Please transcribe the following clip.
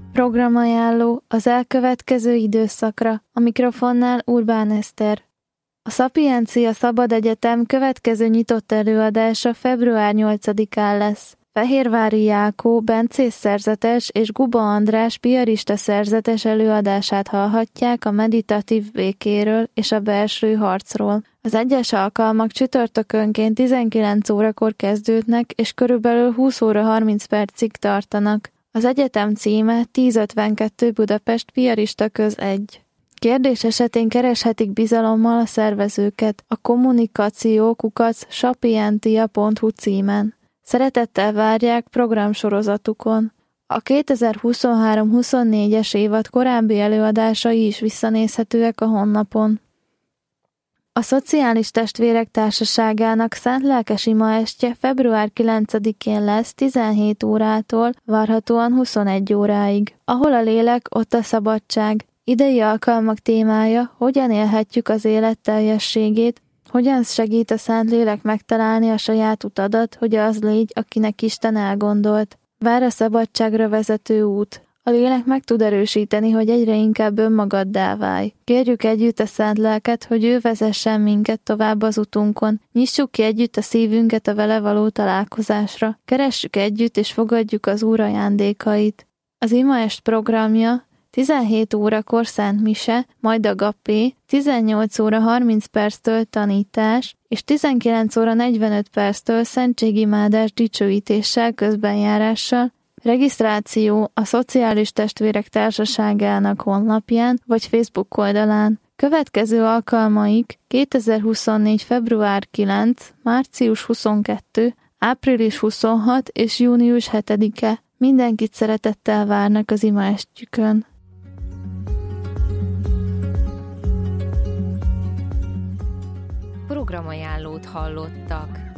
Programajánló az elkövetkező időszakra, a mikrofonnál Urbán Eszter. A Szapiencia Szabad Egyetem következő nyitott előadása február 8-án lesz. Fehérvári Jákó bencés szerzetes és Guba András piarista szerzetes előadását hallhatják a meditatív békéről és a belső harcról. Az egyes alkalmak csütörtökönként 19 órakor kezdődnek, és körülbelül 20 óra 30 percig tartanak. Az egyetem címe 1052 Budapest Piarista Köz 1. Kérdés esetén kereshetik bizalommal a szervezőket a kommunikáció@sapientia.hu címen. Szeretettel várják programsorozatukon. A 2023-24-es évad korábbi előadásai is visszanézhetőek a honlapon. A Szociális Testvérek Társaságának Szent Lelkes imaestje február 9-én lesz 17 órától, várhatóan 21 óráig. Ahol a lélek, ott a szabadság. Idei alkalmak témája: hogyan élhetjük az élet teljességét, hogyan segít a Szentlélek megtalálni a saját utadat, hogy az légy, akinek Isten elgondolt. Vár a szabadságra vezető út. A lélek meg tud erősíteni, hogy egyre inkább önmagaddá válj. Kérjük együtt a Szent Lelket, hogy ő vezessen minket tovább az utunkon. Nyissuk ki együtt a szívünket a vele való találkozásra. Keressük együtt és fogadjuk az Úr ajándékait. Az imaest programja: 17 órakor Szent Mise, majd agapé, 18 óra 30 perctől tanítás, és 19 óra 45 perctől szentségimádás dicsőítéssel, közbenjárással. Regisztráció a Szociális Testvérek Társaságának honlapján vagy Facebook oldalán. Következő alkalmaik 2024. február 9, március 22, április 26 és június 7-e. Mindenkit szeretettel várnak az imaestjükön. Programajánlót hallottak.